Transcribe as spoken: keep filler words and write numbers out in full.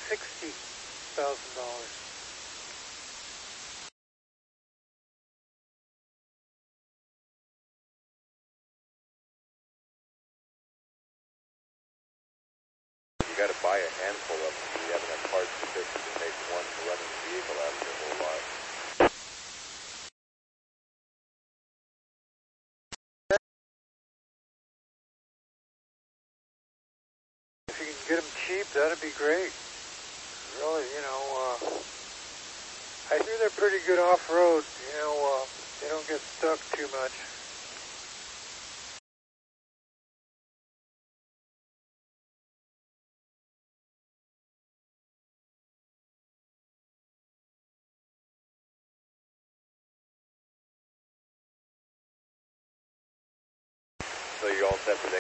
sixty thousand dollars. You got to buy a handful of them so you have enough parts to basically make one running vehicle out of your whole lot. If you can get them cheap, that'd be great. Really, you know, uh, I hear they're pretty good off-road. You know, uh, they don't get stuck too much. So you all set for